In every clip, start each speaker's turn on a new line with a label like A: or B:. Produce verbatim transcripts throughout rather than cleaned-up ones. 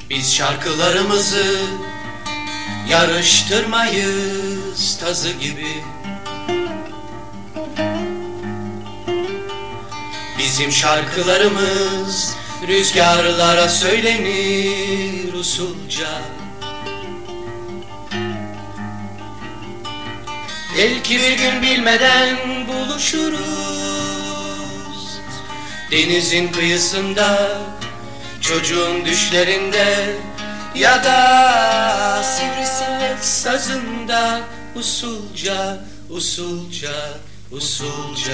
A: Biz şarkılarımızı yarıştırmayız tazı gibi. Bizim şarkılarımız rüzgarlara söylenir usulca. Belki bir gün bilmeden buluşuruz denizin kıyısında, çocuğun düşlerinde ya da sivrisinek sazında, usulca, usulca, usulca.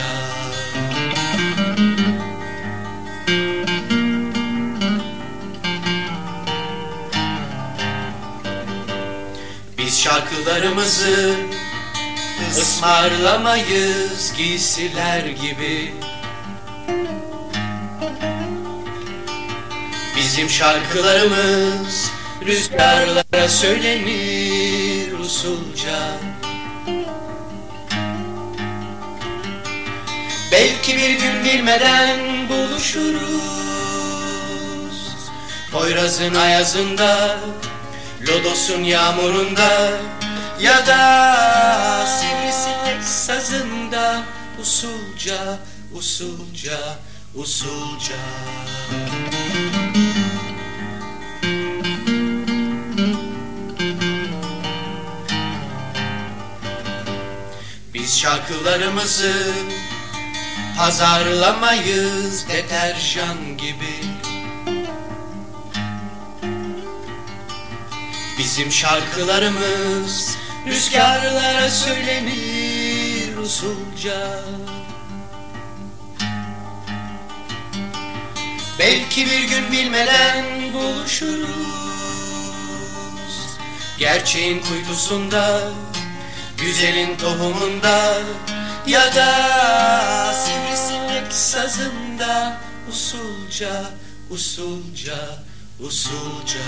A: Biz şarkılarımızı ısmarlamayız giysiler gibi. Bizim şarkılarımız rüzgarlara söylenir usulca. Belki bir gün bilmeden buluşuruz Poyraz'ın ayazında, lodosun yağmurunda ya da sivrisinek sazında, usulca, usulca, usulca. Biz şarkılarımızı pazarlamayız deterjan gibi. Bizim şarkılarımız rüzgarlara söylenir usulca. Belki bir gün bilmeden buluşuruz gerçeğin kuytusunda, güzelin tohumunda ya da sivrisinek sazında, usulca, usulca, usulca.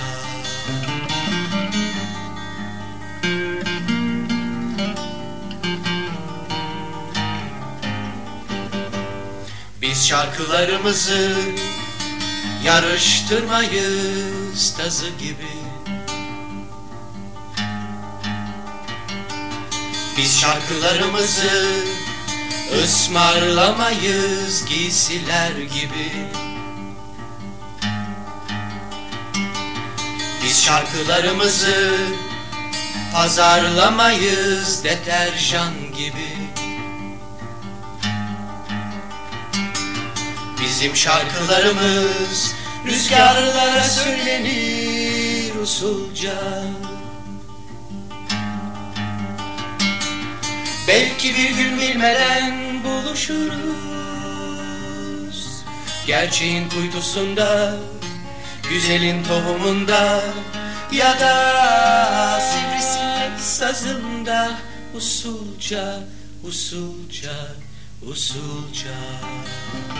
A: Biz şarkılarımızı yarıştırmayız tazı gibi. Biz şarkılarımızı ısmarlamayız giysiler gibi. Biz şarkılarımızı pazarlamayız deterjan gibi. Bizim şarkılarımız rüzgarlara söylenir usulca. Belki bir gün bilmeden buluşuruz gerçeğin kuytusunda, güzelin tohumunda ya da sivrisinek sazında, usulca, usulca, usulca.